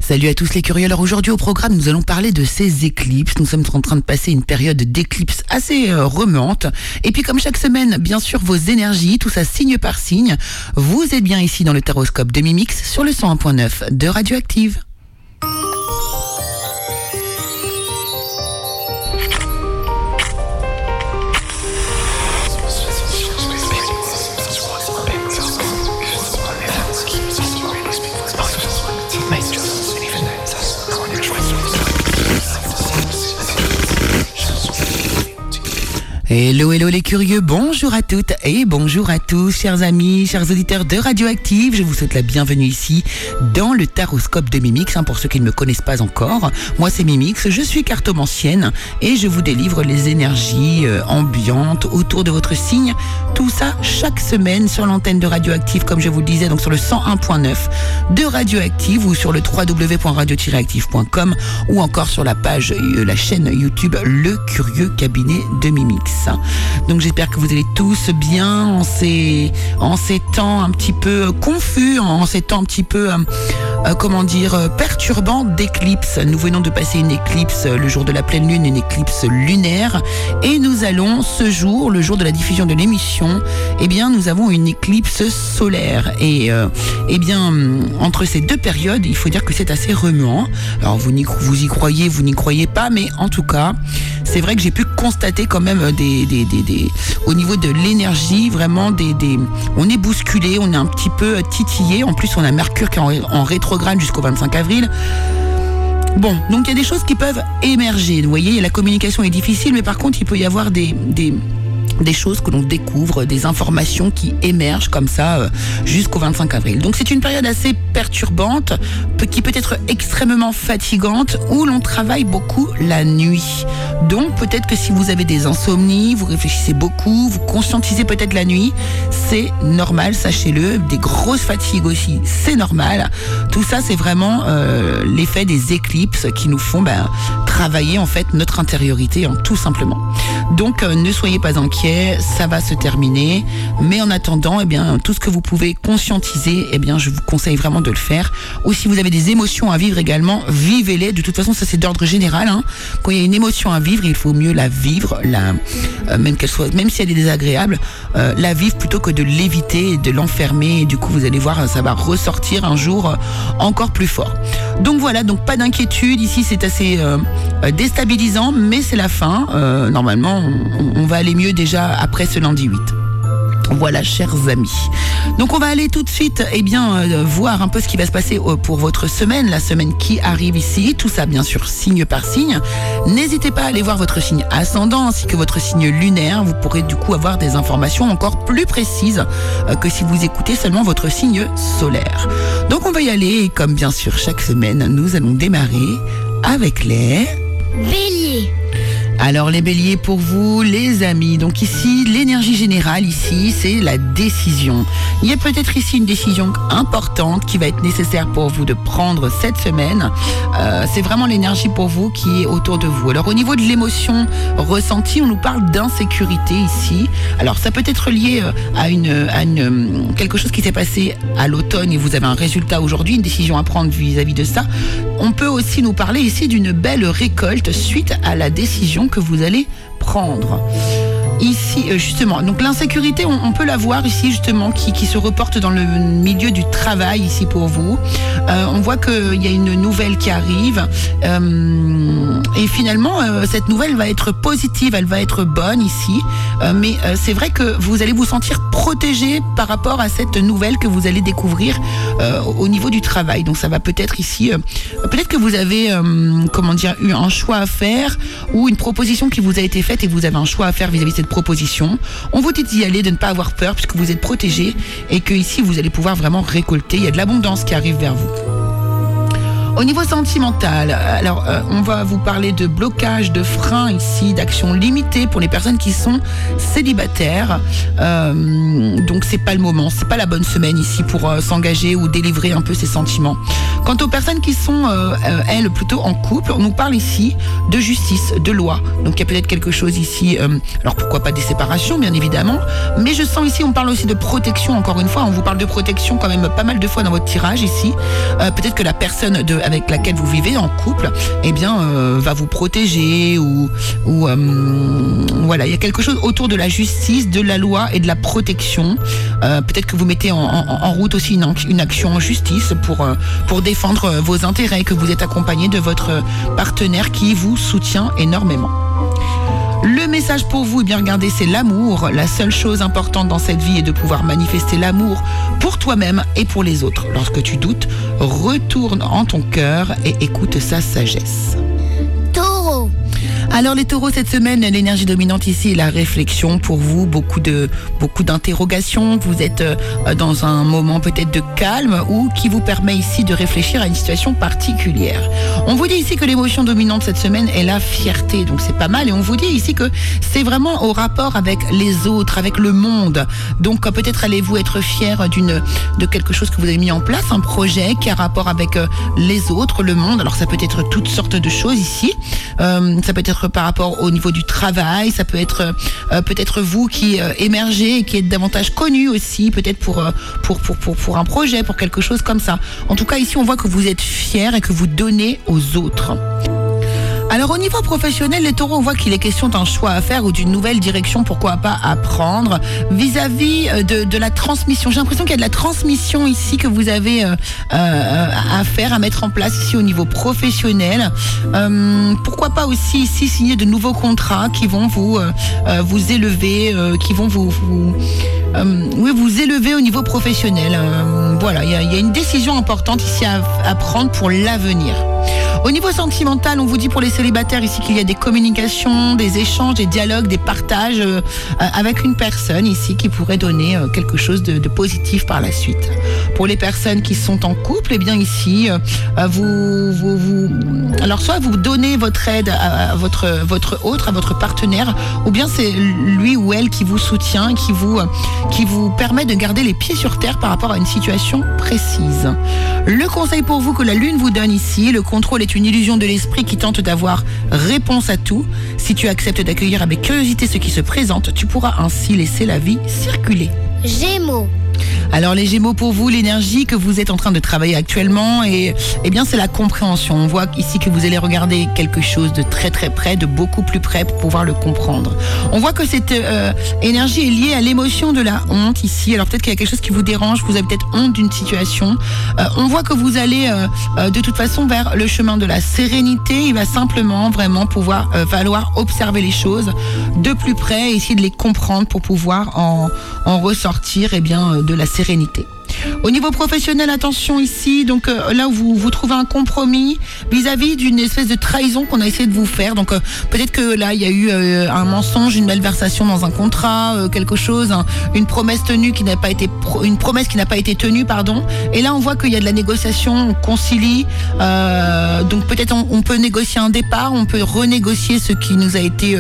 Salut à tous les curieux. Alors aujourd'hui au programme, nous allons parler de ces éclipses. Nous sommes en train de passer une période d'éclipse assez remuante. Et puis comme chaque semaine, bien sûr, vos énergies, tout ça signe par signe. Vous êtes bien ici dans le taroscope de Mimix sur le 101.9 de Radioactive. Hello les curieux, bonjour à toutes et bonjour à tous, chers amis, chers auditeurs de Radioactive. Je vous souhaite la bienvenue ici dans le taroscope de Mimix, pour ceux qui ne me connaissent pas encore. Moi c'est Mimix, je suis cartomancienne et je vous délivre les énergies ambiantes autour de votre signe. Tout ça chaque semaine sur l'antenne de Radioactive, comme je vous le disais, donc sur le 101.9 de Radioactive ou sur le www.radio-active.com ou encore sur la page, la chaîne YouTube Le Curieux Cabinet de Mimix. Donc j'espère que vous allez tous bien en ces temps un petit peu confus, en ces temps un petit peu perturbants d'éclipse. Nous venons de passer une éclipse le jour de la pleine lune, une éclipse lunaire, et nous allons ce jour, le jour de la diffusion de l'émission, nous avons une éclipse solaire. Et entre ces deux périodes, il faut dire que c'est assez remuant. Alors vous y croyez, vous n'y croyez pas, mais en tout cas, c'est vrai que j'ai pu constater quand même au niveau de l'énergie, vraiment on est bousculé, on est un petit peu titillé. En plus, on a Mercure qui est en rétrograde jusqu'au 25 avril. Bon, donc il y a des choses qui peuvent émerger. Vous voyez, la communication est difficile, mais par contre, il peut y avoir des choses que l'on découvre, des informations qui émergent comme ça jusqu'au 25 avril. Donc c'est une période assez perturbante, qui peut être extrêmement fatigante, où l'on travaille beaucoup la nuit. Donc peut-être que si vous avez des insomnies, vous réfléchissez beaucoup, vous conscientisez peut-être la nuit, c'est normal, sachez-le. Des grosses fatigues aussi, c'est normal. Tout ça, c'est vraiment l'effet des éclipses qui nous font travailler en fait notre intériorité, tout simplement. Donc ne soyez pas inquiets, ça va se terminer. Mais en attendant, tout ce que vous pouvez conscientiser, je vous conseille vraiment de le faire. Ou si vous avez des émotions à vivre également, vivez-les. De toute façon, ça c'est d'ordre général. Quand il y a une émotion à vivre, il faut mieux la vivre, même si elle est désagréable, la vivre plutôt que de l'éviter et de l'enfermer. Et du coup, vous allez voir, ça va ressortir un jour encore plus fort. Donc voilà, donc pas d'inquiétude. Ici, c'est assez déstabilisant, mais c'est la fin. Normalement, on va aller mieux déjà après ce lundi 8. Voilà, chers amis. Donc on va aller tout de suite voir un peu ce qui va se passer pour votre semaine, la semaine qui arrive ici. Tout ça, bien sûr, signe par signe. N'hésitez pas à aller voir votre signe ascendant ainsi que votre signe lunaire. Vous pourrez du coup avoir des informations encore plus précises que si vous écoutez seulement votre signe solaire. Donc on va y aller et comme bien sûr chaque semaine, nous allons démarrer avec les Béliers. Alors les béliers, pour vous les amis, donc ici l'énergie générale ici c'est la décision. Il y a peut-être ici une décision importante qui va être nécessaire pour vous de prendre cette semaine. C'est vraiment l'énergie pour vous qui est autour de vous. Alors au niveau de l'émotion ressentie, on nous parle d'insécurité ici. Alors ça peut être lié à quelque chose qui s'est passé à l'automne et vous avez un résultat aujourd'hui, une décision à prendre vis-à-vis de ça. On peut aussi nous parler ici d'une belle récolte suite à la décision que vous allez prendre. Ici, justement, donc l'insécurité, on peut la voir ici, justement, qui se reporte dans le milieu du travail, ici, pour vous. On voit qu'il y a une nouvelle qui arrive. Et finalement, cette nouvelle va être positive, elle va être bonne, ici. Mais c'est vrai que vous allez vous sentir protégé par rapport à cette nouvelle que vous allez découvrir au niveau du travail. Donc, ça va peut-être ici... peut-être que vous avez, eu un choix à faire ou une proposition qui vous a été faite et vous avez un choix à faire vis-à-vis de cette proposition. On vous dit d'y aller, de ne pas avoir peur puisque vous êtes protégé et que ici vous allez pouvoir vraiment récolter. Il y a de l'abondance qui arrive vers vous. Au niveau sentimental, alors on va vous parler de blocage, de frein ici, d'actions limitées pour les personnes qui sont célibataires. Donc c'est pas le moment, c'est pas la bonne semaine ici pour s'engager ou délivrer un peu ses sentiments. Quant aux personnes qui sont, elles, plutôt en couple, on nous parle ici de justice, de loi. Donc il y a peut-être quelque chose ici, alors pourquoi pas des séparations, bien évidemment, mais je sens ici, on parle aussi de protection, encore une fois, on vous parle de protection quand même pas mal de fois dans votre tirage ici. Peut-être que la personne de avec laquelle vous vivez en couple, va vous protéger ou voilà, il y a quelque chose autour de la justice, de la loi et de la protection. Peut-être que vous mettez en route aussi une action en justice pour défendre vos intérêts, que vous êtes accompagné de votre partenaire qui vous soutient énormément. Le message pour vous, regardez, c'est l'amour. La seule chose importante dans cette vie est de pouvoir manifester l'amour pour toi-même et pour les autres. Lorsque tu doutes, retourne en ton cœur et écoute sa sagesse. Taureau. Alors les taureaux, cette semaine, l'énergie dominante ici est la réflexion pour vous, beaucoup d'interrogations. Vous êtes dans un moment peut-être de calme ou qui vous permet ici de réfléchir à une situation particulière. On vous dit ici que l'émotion dominante cette semaine est la fierté, donc c'est pas mal. Et on vous dit ici que c'est vraiment au rapport avec les autres, avec le monde. Donc peut-être allez-vous être fier de quelque chose que vous avez mis en place, un projet qui a rapport avec les autres, le monde. Alors ça peut être toutes sortes de choses ici. Ça peut être par rapport au niveau du travail, ça peut être peut-être vous qui émergez et qui êtes davantage connu aussi, peut-être pour un projet, pour quelque chose comme ça. En tout cas, ici, on voit que vous êtes fiers et que vous donnez aux autres. Alors au niveau professionnel, les taureaux, on voit qu'il est question d'un choix à faire ou d'une nouvelle direction, pourquoi pas à prendre vis-à-vis de la transmission. J'ai l'impression qu'il y a de la transmission ici que vous avez à faire, à mettre en place ici au niveau professionnel. Pourquoi pas aussi ici signer de nouveaux contrats qui vont vous élever, qui vont vous élever au niveau professionnel. Voilà, il y a une décision importante ici à prendre pour l'avenir. Au niveau sentimental, on vous dit pour les célibataires ici qu'il y a des communications, des échanges, des dialogues, des partages avec une personne ici qui pourrait donner quelque chose de positif par la suite. Pour les personnes qui sont en couple, ici, alors soit vous donnez votre aide à votre autre, à votre partenaire, ou bien c'est lui ou elle qui vous soutient, qui vous permet de garder les pieds sur terre par rapport à une situation précise. Le conseil pour vous que la lune vous donne ici, le contrôle est une illusion de l'esprit qui tente d'avoir réponse à tout. Si tu acceptes d'accueillir avec curiosité ce qui se présente, tu pourras ainsi laisser la vie circuler. Gémeaux. Alors les Gémeaux, pour vous, l'énergie que vous êtes en train de travailler actuellement, c'est la compréhension. On voit ici que vous allez regarder quelque chose de très très près, de beaucoup plus près pour pouvoir le comprendre. On voit que cette énergie est liée à l'émotion de la honte ici. Alors peut-être qu'il y a quelque chose qui vous dérange, vous avez peut-être honte d'une situation. On voit que vous allez de toute façon vers le chemin de la sérénité. Il va simplement vraiment falloir observer les choses de plus près et essayer de les comprendre pour pouvoir en ressortir de la sérénité. Au niveau professionnel, attention ici, donc là où vous trouvez un compromis vis-à-vis d'une espèce de trahison qu'on a essayé de vous faire. Donc peut-être que là il y a eu un mensonge, une malversation dans un contrat, quelque chose, une promesse tenue qui n'a pas été une promesse qui n'a pas été tenue, pardon. Et là on voit qu'il y a de la négociation, on concilie. Donc peut-être on peut négocier un départ, on peut renégocier ce qui nous a été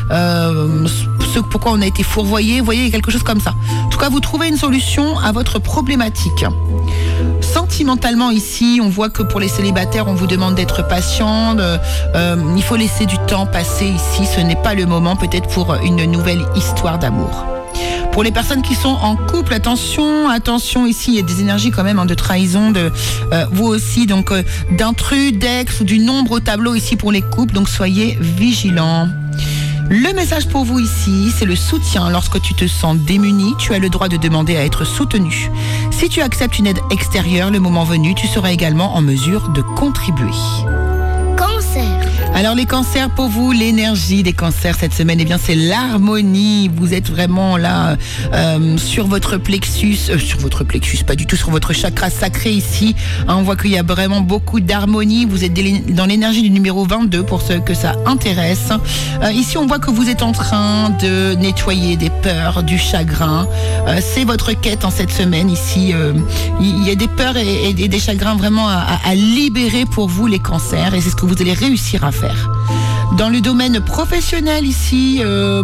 ce pourquoi on a été fourvoyé. Vous voyez, il y a quelque chose comme ça. En tout cas, vous trouvez une solution à votre problématique. Sentimentalement ici, on voit que pour les célibataires, on vous demande d'être patient, il faut laisser du temps passer ici, ce n'est pas le moment peut-être pour une nouvelle histoire d'amour. Pour les personnes qui sont en couple, attention ici, il y a des énergies quand même de trahison, vous aussi, donc d'intrus, d'ex ou du nombre au tableau ici pour les couples, donc soyez vigilants. Le message pour vous ici, c'est le soutien. Lorsque tu te sens démuni, tu as le droit de demander à être soutenu. Si tu acceptes une aide extérieure, le moment venu, tu seras également en mesure de contribuer. Cancer. Alors les cancers, pour vous, l'énergie des cancers cette semaine, c'est l'harmonie. Vous êtes vraiment là sur votre plexus, pas du tout sur votre chakra sacré ici. On voit qu'il y a vraiment beaucoup d'harmonie. Vous êtes dans l'énergie du numéro 22 pour ceux que ça intéresse. Ici, on voit que vous êtes en train de nettoyer des peurs, du chagrin. C'est votre quête en cette semaine ici. Il y a des peurs et des chagrins vraiment à libérer pour vous, les cancers. Et c'est ce que vous allez réussir à faire. Dans le domaine professionnel ici,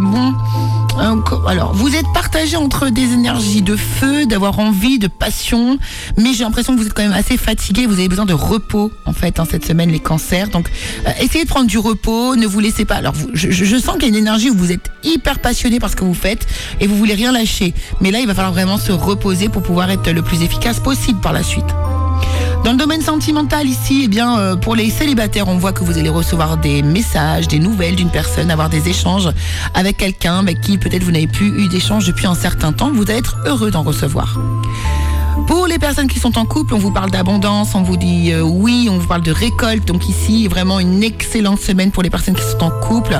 alors vous êtes partagé entre des énergies de feu, d'avoir envie, de passion, mais j'ai l'impression que vous êtes quand même assez fatigué, vous avez besoin de repos en fait cette semaine, les cancers. Donc essayez de prendre du repos, ne vous laissez pas. Alors je sens qu'il y a une énergie où vous êtes hyper passionné par ce que vous faites et vous voulez rien lâcher, mais là il va falloir vraiment se reposer pour pouvoir être le plus efficace possible par la suite. Dans le domaine sentimental ici, eh bien, pour les célibataires, on voit que vous allez recevoir des messages, des nouvelles d'une personne, avoir des échanges avec quelqu'un avec qui peut-être vous n'avez plus eu d'échange depuis un certain temps. Vous allez être heureux d'en recevoir. Pour les personnes qui sont en couple, on vous parle d'abondance, on vous dit oui, on vous parle de récolte. Donc ici, vraiment une excellente semaine pour les personnes qui sont en couple.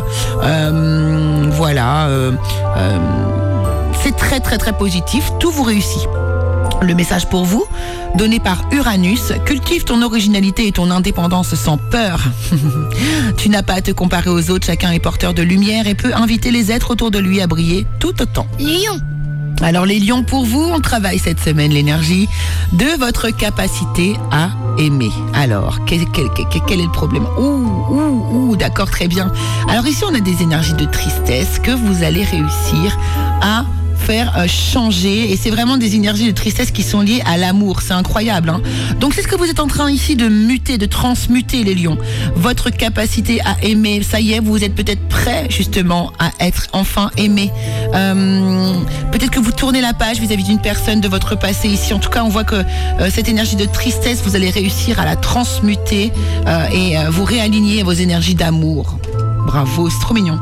C'est très très très positif, tout vous réussit. Le message pour vous, donné par Uranus, cultive ton originalité et ton indépendance sans peur. Tu n'as pas à te comparer aux autres, chacun est porteur de lumière et peut inviter les êtres autour de lui à briller tout autant. Lion. Alors les lions, pour vous, on travaille cette semaine l'énergie de votre capacité à aimer. Alors, quel est le problème ? D'accord, très bien. Alors ici, on a des énergies de tristesse que vous allez réussir à faire changer, et c'est vraiment des énergies de tristesse qui sont liées à l'amour, c'est incroyable, hein. Donc c'est ce que vous êtes en train ici de muter, de transmuter, les lions, votre capacité à aimer. Ça y est, vous êtes peut-être prêts justement à être enfin aimé. Peut-être que vous tournez la page vis-à-vis d'une personne de votre passé ici. En tout cas, on voit que cette énergie de tristesse, vous allez réussir à la transmuter et vous réaligner vos énergies d'amour. Bravo, c'est trop mignon.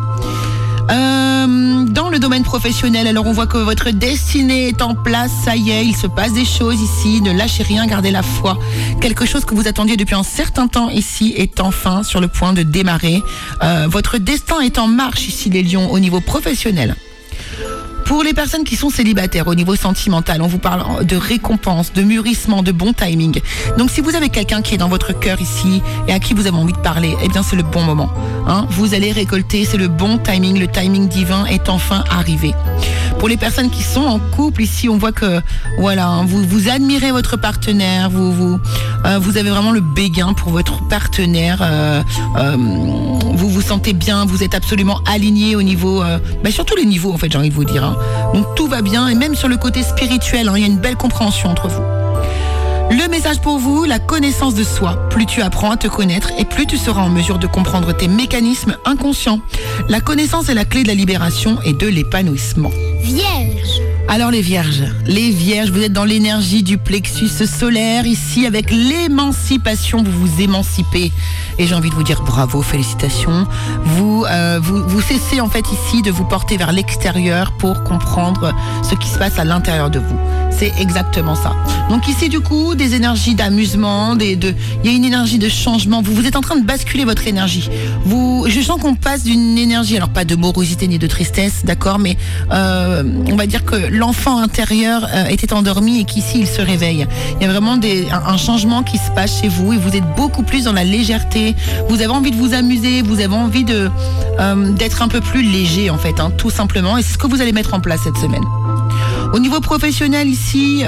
Dans le domaine professionnel, alors on voit que votre destinée est en place, ça y est, il se passe des choses ici, ne lâchez rien, gardez la foi. Quelque chose que vous attendiez depuis un certain temps ici est enfin sur le point de démarrer. Votre destin est en marche ici, les lions, au niveau professionnel. Pour les personnes qui sont célibataires au niveau sentimental, on vous parle de récompense, de mûrissement, de bon timing. Donc si vous avez quelqu'un qui est dans votre cœur ici et à qui vous avez envie de parler, eh bien c'est le bon moment. Hein, vous allez récolter, c'est le bon timing, le timing divin est enfin arrivé. Pour les personnes qui sont en couple ici, on voit que voilà, hein, vous admirez votre partenaire, vous avez vraiment le béguin pour votre partenaire, vous vous sentez bien, vous êtes absolument aligné au niveau, sur tous les niveaux en fait, j'ai envie de vous dire. Hein. Donc tout va bien, et même sur le côté spirituel, hein, il y a une belle compréhension entre vous. Le message pour vous, la connaissance de soi. Plus tu apprends à te connaître et plus tu seras en mesure de comprendre tes mécanismes inconscients. La connaissance est la clé de la libération et de l'épanouissement. Vierge. Alors les vierges, vous êtes dans l'énergie du plexus solaire ici avec l'émancipation, vous vous émancipez et j'ai envie de vous dire bravo, félicitations. Vous cessez en fait ici de vous porter vers l'extérieur pour comprendre ce qui se passe à l'intérieur de vous. C'est exactement ça. Donc ici du coup des énergies d'amusement, il y a une énergie de changement. Vous êtes en train de basculer votre énergie. Je sens qu'on passe d'une énergie, alors pas de morosité ni de tristesse, d'accord, mais on va dire que l'enfant intérieur était endormi et qu'ici il se réveille. Il y a vraiment un changement qui se passe chez vous et vous êtes beaucoup plus dans la légèreté. Vous avez envie de vous amuser, vous avez envie d'être un peu plus léger en fait, hein, tout simplement. Et c'est ce que vous allez mettre en place cette semaine. Au niveau professionnel ici,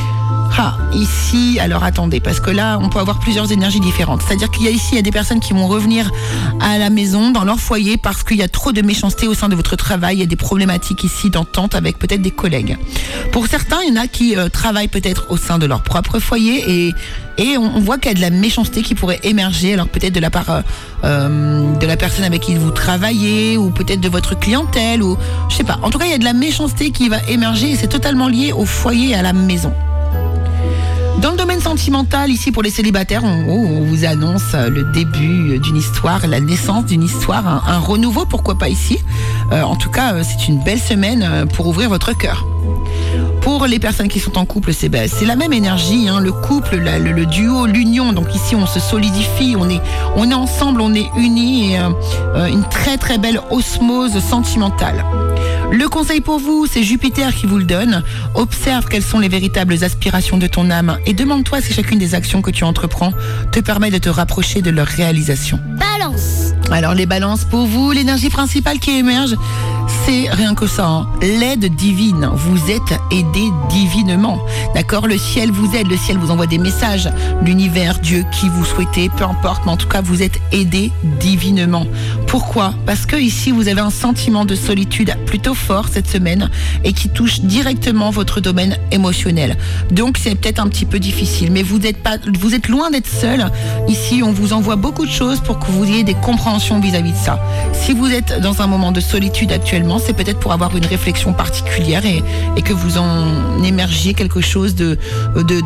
alors attendez, parce que là, on peut avoir plusieurs énergies différentes. C'est-à-dire qu'il y a des personnes qui vont revenir à la maison, dans leur foyer, parce qu'il y a trop de méchanceté au sein de votre travail. Il y a des problématiques ici d'entente avec peut-être des collègues. Pour certains, il y en a qui travaillent peut-être au sein de leur propre foyer et on voit qu'il y a de la méchanceté qui pourrait émerger, alors peut-être de la part de la personne avec qui vous travaillez, ou peut-être de votre clientèle, ou je sais pas. En tout cas, il y a de la méchanceté qui va émerger et c'est totalement lié au foyer et à la maison. Dans le domaine sentimental, ici pour les célibataires, on vous annonce le début d'une histoire, la naissance d'une histoire, un renouveau, pourquoi pas ici. En tout cas, c'est une belle semaine pour ouvrir votre cœur. Pour les personnes qui sont en couple, c'est la même énergie, hein, le couple, le duo, l'union. Donc ici, on se solidifie, on est ensemble, on est unis, et une très très belle osmose sentimentale. Le conseil pour vous, c'est Jupiter qui vous le donne. Observe quelles sont les véritables aspirations de ton âme et demande-toi si chacune des actions que tu entreprends te permet de te rapprocher de leur réalisation. Balance. Alors les balances pour vous, l'énergie principale qui émerge, c'est rien que ça, hein, l'aide divine. Vous êtes aidé divinement, d'accord? Le ciel vous aide, le ciel vous envoie des messages, l'univers, Dieu, qui vous souhaitez, peu importe, mais en tout cas vous êtes aidé divinement. Pourquoi? Parce que ici vous avez un sentiment de solitude plutôt fort cette semaine et qui touche directement votre domaine émotionnel. Donc c'est peut-être un petit peu difficile, mais vous êtes loin d'être seul. Ici on vous envoie beaucoup de choses pour que vous ayez des compréhensions vis-à-vis de ça. Si vous êtes dans un moment de solitude actuellement, c'est peut-être pour avoir une réflexion particulière et que vous en émergiez quelque chose de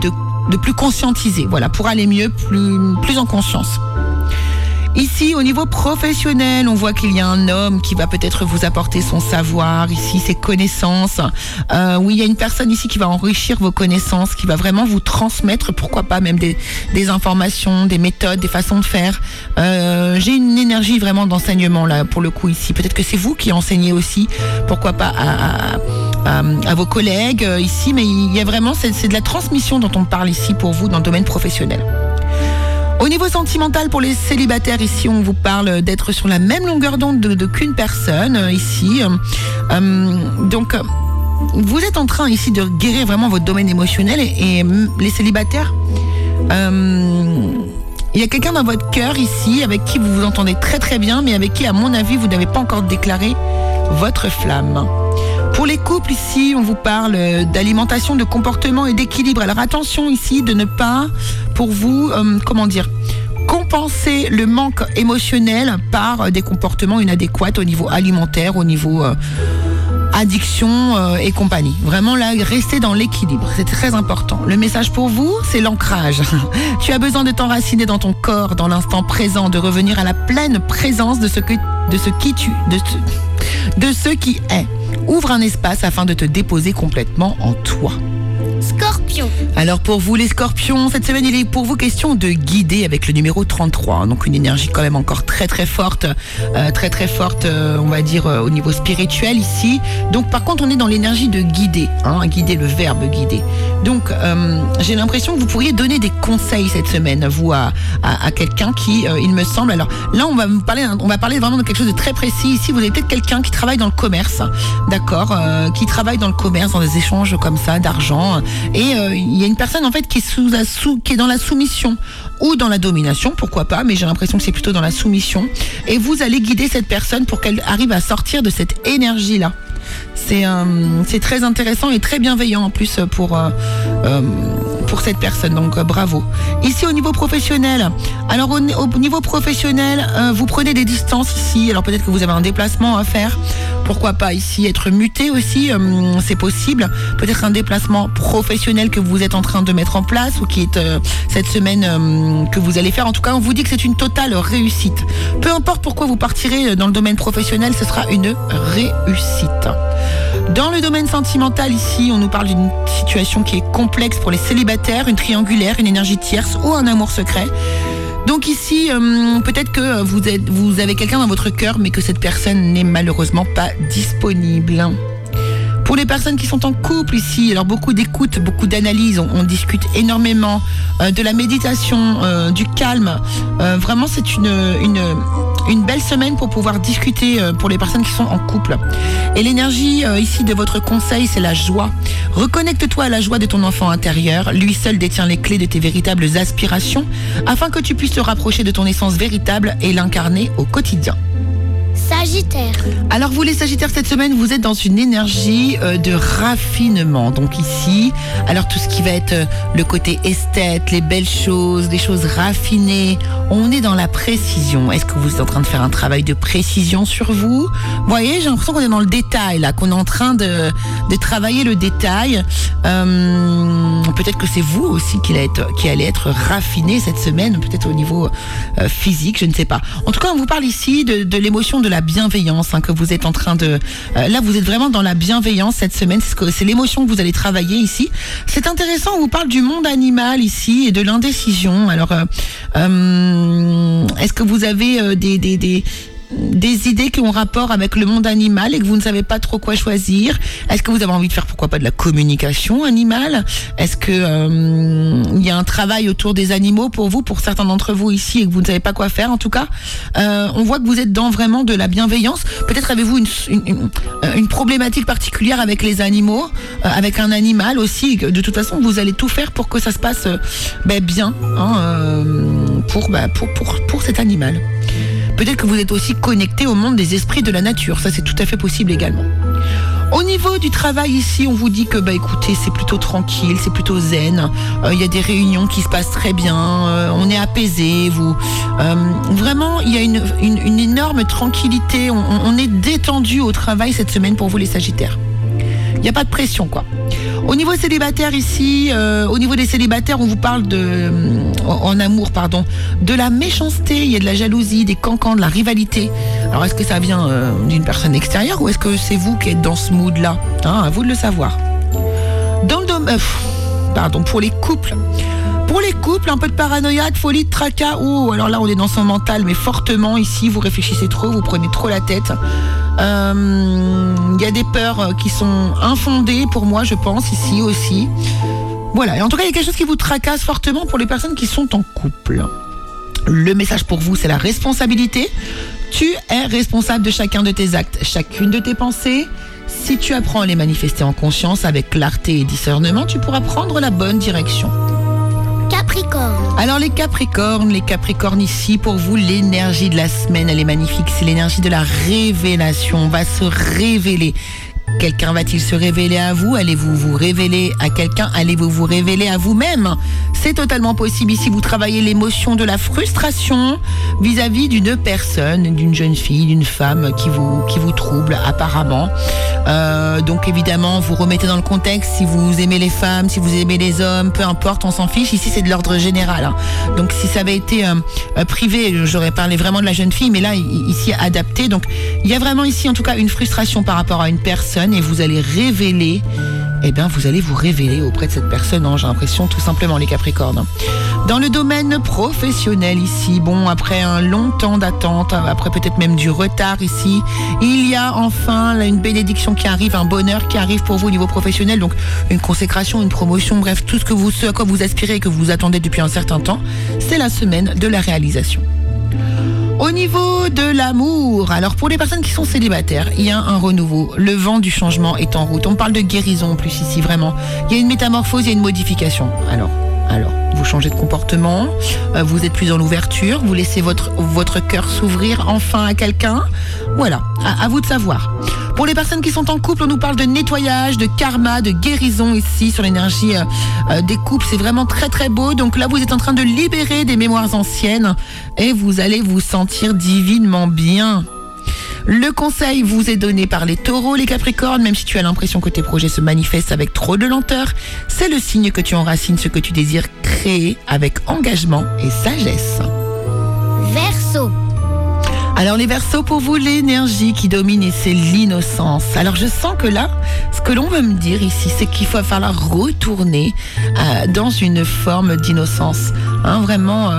plus conscientiser, voilà, pour aller mieux, plus en conscience. Ici, au niveau professionnel, on voit qu'il y a un homme qui va peut-être vous apporter son savoir, ici, ses connaissances. Oui, il y a une personne ici qui va enrichir vos connaissances, qui va vraiment vous transmettre, pourquoi pas, même des informations, des méthodes, des façons de faire. J'ai une énergie vraiment d'enseignement, là, pour le coup, ici. Peut-être que c'est vous qui enseignez aussi, pourquoi pas, à vos collègues, ici. Mais il y a vraiment, c'est de la transmission dont on parle ici pour vous dans le domaine professionnel. Au niveau sentimental, pour les célibataires, ici, on vous parle d'être sur la même longueur d'onde qu'une personne, ici. Donc, vous êtes en train, ici, de guérir vraiment votre domaine émotionnel. Et les célibataires, il y a quelqu'un dans votre cœur, ici, avec qui vous vous entendez très très bien, mais avec qui, à mon avis, vous n'avez pas encore déclaré votre flamme. Pour les couples, ici, on vous parle d'alimentation, de comportement et d'équilibre. Alors attention ici de ne pas, pour vous, compenser le manque émotionnel par des comportements inadéquats au niveau alimentaire, au niveau addiction et compagnie. Vraiment là, restez dans l'équilibre, c'est très important. Le message pour vous, c'est l'ancrage. Tu as besoin de t'enraciner dans ton corps, dans l'instant présent, de revenir à la pleine présence de ce qui est. Ouvre un espace afin de te déposer complètement en toi. Scorpion. Alors pour vous les scorpions, cette semaine il est pour vous question de guider avec le numéro 33, donc une énergie quand même encore très très forte, on va dire au niveau spirituel ici. Donc par contre on est dans l'énergie de guider, guider, le verbe guider. Donc j'ai l'impression que vous pourriez donner des conseils cette semaine, vous à quelqu'un qui, il me semble, alors là on va parler vraiment de quelque chose de très précis ici. Vous avez peut-être quelqu'un qui travaille dans le commerce, d'accord, qui travaille dans le commerce, dans des échanges comme ça d'argent. Et il y a une personne en fait qui est dans la soumission ou dans la domination, pourquoi pas, mais j'ai l'impression que c'est plutôt dans la soumission. Et vous allez guider cette personne pour qu'elle arrive à sortir de cette énergie-là. C'est très intéressant et très bienveillant en plus pour cette personne, donc bravo. Ici au niveau professionnel, alors au niveau professionnel, vous prenez des distances ici, alors peut-être que vous avez un déplacement à faire, pourquoi pas ici être muté aussi, c'est possible, peut-être un déplacement professionnel que vous êtes en train de mettre en place ou qui est cette semaine que vous allez faire. En tout cas on vous dit que c'est une totale réussite, peu importe pourquoi vous partirez dans le domaine professionnel, ce sera une réussite. Dans le domaine sentimental ici, on nous parle d'une situation qui est complexe pour les célibataires, une triangulaire, une énergie tierce ou un amour secret. Donc ici, peut-être que vous avez quelqu'un dans votre cœur, mais que cette personne n'est malheureusement pas disponible. Pour les personnes qui sont en couple ici, alors beaucoup d'écoute, beaucoup d'analyse, on discute énormément de la méditation, du calme. Vraiment, c'est une belle semaine pour pouvoir discuter pour les personnes qui sont en couple. Et l'énergie ici de votre conseil, c'est la joie. Reconnecte-toi à la joie de ton enfant intérieur. Lui seul détient les clés de tes véritables aspirations afin que tu puisses te rapprocher de ton essence véritable et l'incarner au quotidien. Sagittaire. Alors vous les Sagittaires, cette semaine vous êtes dans une énergie de raffinement. Donc ici, alors tout ce qui va être le côté esthète, les belles choses, les choses raffinées, on est dans la précision. Est-ce que vous êtes en train de faire un travail de précision sur vous? Vous voyez, j'ai l'impression qu'on est dans le détail là, qu'on est en train de travailler le détail. Peut-être que c'est vous aussi qui allez être raffiné cette semaine, peut-être au niveau physique, je ne sais pas. En tout cas, on vous parle ici de l'émotion de la bienveillance que vous êtes en train de... là, vous êtes vraiment dans la bienveillance cette semaine. C'est l'émotion que vous allez travailler ici. C'est intéressant, on vous parle du monde animal ici et de l'indécision. Alors, est-ce que vous avez des idées qui ont rapport avec le monde animal et que vous ne savez pas trop quoi choisir? Est-ce que vous avez envie de faire pourquoi pas de la communication animale? Est-ce que il y a un travail autour des animaux pour vous, pour certains d'entre vous ici, et que vous ne savez pas quoi faire? En tout cas, on voit que vous êtes dans vraiment de la bienveillance. Peut-être avez-vous une problématique particulière avec les animaux, avec un animal aussi. De toute façon, vous allez tout faire pour que ça se passe bien pour cet animal. Peut-être que vous êtes aussi connecté au monde des esprits de la nature. Ça, c'est tout à fait possible également. Au niveau du travail ici, on vous dit que écoutez, c'est plutôt tranquille, c'est plutôt zen. Il y a des réunions qui se passent très bien. On est apaisé. Vraiment, il y a une énorme tranquillité. On est détendu au travail cette semaine pour vous les Sagittaires. Il n'y a pas de pression, quoi. Au niveau célibataire ici, au niveau des célibataires, on vous parle en amour, de la méchanceté, il y a de la jalousie, des cancans, de la rivalité. Alors est-ce que ça vient d'une personne extérieure ou est-ce que c'est vous qui êtes dans ce mood-là, à vous de le savoir. Dans le domaine, pour les couples. Pour les couples, un peu de paranoïa, de folie, de tracas. Alors là, on est dans son mental, mais fortement ici. Vous réfléchissez trop, vous prenez trop la tête. Il y a des peurs qui sont infondées pour moi, je pense, ici aussi. Voilà. Et en tout cas, il y a quelque chose qui vous tracasse fortement pour les personnes qui sont en couple. Le message pour vous, c'est la responsabilité. Tu es responsable de chacun de tes actes, chacune de tes pensées. Si tu apprends à les manifester en conscience avec clarté et discernement, tu pourras prendre la bonne direction. Capricorne. Alors les Capricornes ici, pour vous, l'énergie de la semaine, elle est magnifique. C'est l'énergie de la révélation. On va se révéler. Quelqu'un va-t-il se révéler à vous? Allez-vous vous révéler à quelqu'un? Allez-vous vous révéler à vous-même? C'est totalement possible. Ici, vous travaillez l'émotion de la frustration vis-à-vis d'une personne, d'une jeune fille, d'une femme qui vous trouble apparemment. Donc évidemment, vous remettez dans le contexte si vous aimez les femmes, si vous aimez les hommes, peu importe, on s'en fiche. Ici, c'est de l'ordre général. Donc si ça avait été privé, j'aurais parlé vraiment de la jeune fille, mais là, ici, adapté. Donc il y a vraiment ici, en tout cas, une frustration par rapport à une personne. Et vous allez révéler, vous allez vous révéler auprès de cette personne, j'ai l'impression, tout simplement, les Capricornes. Dans le domaine professionnel ici, après un long temps d'attente, après peut-être même du retard ici, il y a enfin une bénédiction qui arrive, un bonheur qui arrive pour vous au niveau professionnel, donc une consécration, une promotion, bref, tout ce à quoi vous aspirez et que vous attendez depuis un certain temps, c'est la semaine de la réalisation. Au niveau de l'amour, alors pour les personnes qui sont célibataires, il y a un renouveau. Le vent du changement est en route. On parle de guérison en plus ici, vraiment. Il y a une métamorphose, il y a une modification. Alors, vous changez de comportement, vous êtes plus dans l'ouverture, vous laissez votre cœur s'ouvrir enfin à quelqu'un. Voilà, à vous de savoir. Pour les personnes qui sont en couple, on nous parle de nettoyage, de karma, de guérison ici sur l'énergie des couples. C'est vraiment très très beau. Donc là, vous êtes en train de libérer des mémoires anciennes et vous allez vous sentir divinement bien. Le conseil vous est donné par les taureaux, les capricornes, même si tu as l'impression que tes projets se manifestent avec trop de lenteur, c'est le signe que tu enracines ce que tu désires créer avec engagement et sagesse. Verseau. Alors les Verseaux, pour vous, l'énergie qui domine, c'est l'innocence. Alors je sens que là, ce que l'on veut me dire ici, c'est qu'il va falloir retourner dans une forme d'innocence. Vraiment,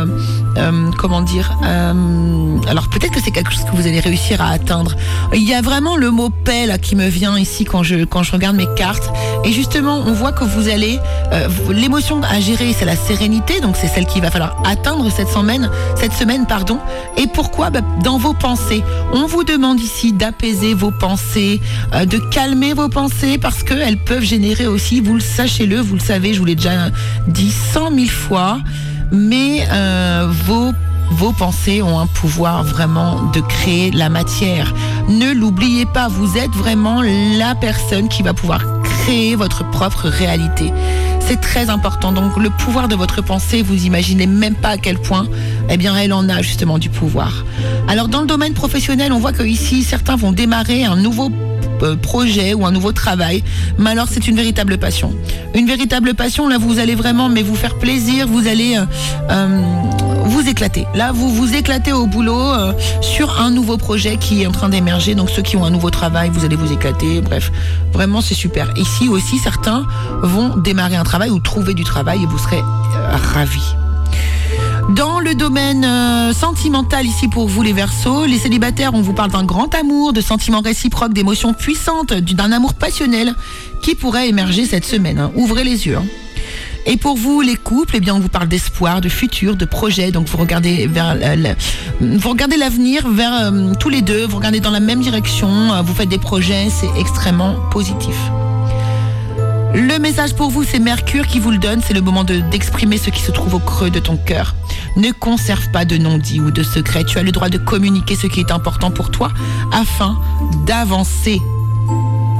alors peut-être que c'est quelque chose que vous allez réussir à atteindre. Il y a vraiment le mot paix là qui me vient ici quand je regarde mes cartes. Et justement, on voit que vous allez, l'émotion à gérer, c'est la sérénité, donc c'est celle qu'il va falloir atteindre cette semaine. Et pourquoi? Dans vos pensées. On vous demande ici d'apaiser vos pensées, de calmer vos pensées parce qu'elles peuvent générer aussi, vous le sachez-le, vous le savez, je vous l'ai déjà dit 100 000 fois, mais vos pensées ont un pouvoir vraiment de créer la matière. Ne l'oubliez pas, vous êtes vraiment la personne qui va pouvoir créer votre propre réalité. C'est très important. Donc le pouvoir de votre pensée, vous imaginez même pas à quel point, elle en a justement du pouvoir. Alors dans le domaine professionnel, on voit que ici certains vont démarrer un nouveau projet ou un nouveau travail, mais alors c'est une véritable passion. Une véritable passion, là vous allez vraiment vous faire plaisir, vous allez vous éclater. Là vous vous éclatez au boulot sur un nouveau projet qui est en train d'émerger, donc ceux qui ont un nouveau travail, vous allez vous éclater, bref, vraiment c'est super. Ici aussi certains vont démarrer un travail ou trouver du travail et vous serez ravis. Dans le domaine sentimental ici pour vous les Verseaux, les célibataires, on vous parle d'un grand amour, de sentiments réciproques, d'émotions puissantes, d'un amour passionnel qui pourrait émerger cette semaine. Ouvrez les yeux. Et pour vous les couples, on vous parle d'espoir, de futur, de projet. Donc vous regardez l'avenir vers tous les deux, vous regardez dans la même direction, vous faites des projets, c'est extrêmement positif. Le message pour vous, c'est Mercure qui vous le donne. C'est le moment d'exprimer ce qui se trouve au creux de ton cœur. Ne conserve pas de non-dits ou de secrets. Tu as le droit de communiquer ce qui est important pour toi afin d'avancer.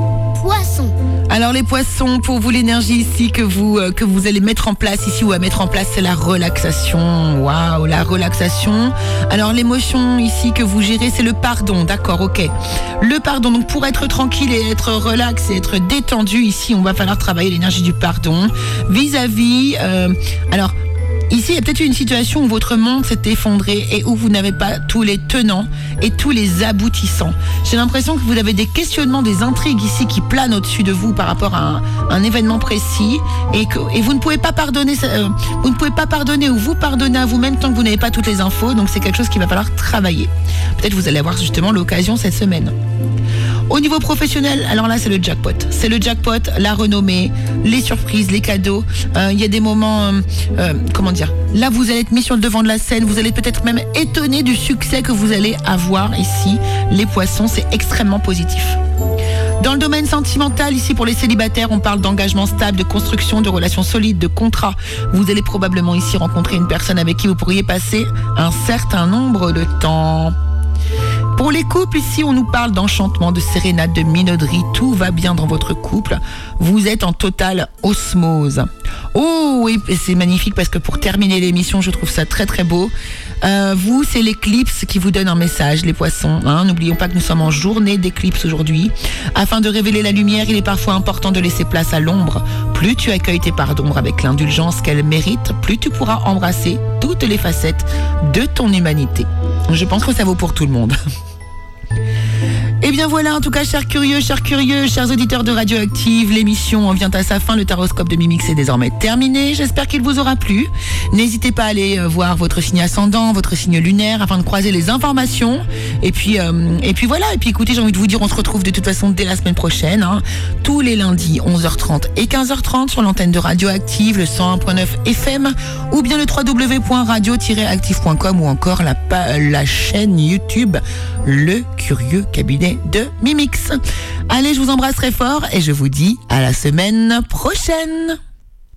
poissons. Alors les poissons, pour vous, l'énergie ici que vous allez mettre en place ici ou à mettre en place, c'est la relaxation. Waouh, la relaxation. Alors l'émotion ici que vous gérez, c'est le pardon. D'accord, ok. Le pardon. Donc pour être tranquille et être relax et être détendu ici, on va falloir travailler l'énergie du pardon vis-à-vis. Alors. Ici, il y a peut-être eu une situation où votre monde s'est effondré et où vous n'avez pas tous les tenants et tous les aboutissants. J'ai l'impression que vous avez des questionnements, des intrigues ici qui planent au-dessus de vous par rapport à un événement précis et vous ne pouvez pas pardonner, vous ne pouvez pas pardonner ou vous pardonner à vous-même tant que vous n'avez pas toutes les infos. Donc c'est quelque chose qu'il va falloir travailler. Peut-être vous allez avoir justement l'occasion cette semaine. Au niveau professionnel, alors là c'est le jackpot. C'est le jackpot, la renommée, les surprises, les cadeaux. Il y a des moments, là vous allez être mis sur le devant de la scène. Vous allez peut-être même étonné du succès que vous allez avoir ici. Les poissons, c'est extrêmement positif. Dans le domaine sentimental, ici pour les célibataires, on parle d'engagement stable, de construction, de relations solides, de contrats. Vous allez probablement ici rencontrer une personne avec qui vous pourriez passer un certain nombre de temps. Pour les couples, ici, on nous parle d'enchantement, de sérénade, de minauderie. Tout va bien dans votre couple. Vous êtes en totale osmose. Oh, et c'est magnifique parce que pour terminer l'émission, je trouve ça très très beau. Vous, c'est l'éclipse qui vous donne un message, les poissons. N'oublions pas que nous sommes en journée d'éclipse aujourd'hui. Afin de révéler la lumière, il est parfois important de laisser place à l'ombre. Plus tu accueilles tes parts d'ombre avec l'indulgence qu'elles méritent, plus tu pourras embrasser toutes les facettes de ton humanité. Je pense que ça vaut pour tout le monde. Et bien voilà, en tout cas, chers curieux, chers auditeurs de Radioactive, l'émission vient à sa fin. Le taroscope de Mimix est désormais terminé. J'espère qu'il vous aura plu. N'hésitez pas à aller voir votre signe ascendant, votre signe lunaire, afin de croiser les informations. Et puis voilà. Et puis écoutez, j'ai envie de vous dire, on se retrouve de toute façon dès la semaine prochaine, tous les lundis, 11h30 et 15h30 sur l'antenne de Radioactive, le 101.9 FM, ou bien le www.radio-active.com, ou encore la chaîne YouTube, Le Curieux Cabinet de Mimix. Allez, je vous embrasse très fort et je vous dis à la semaine prochaine.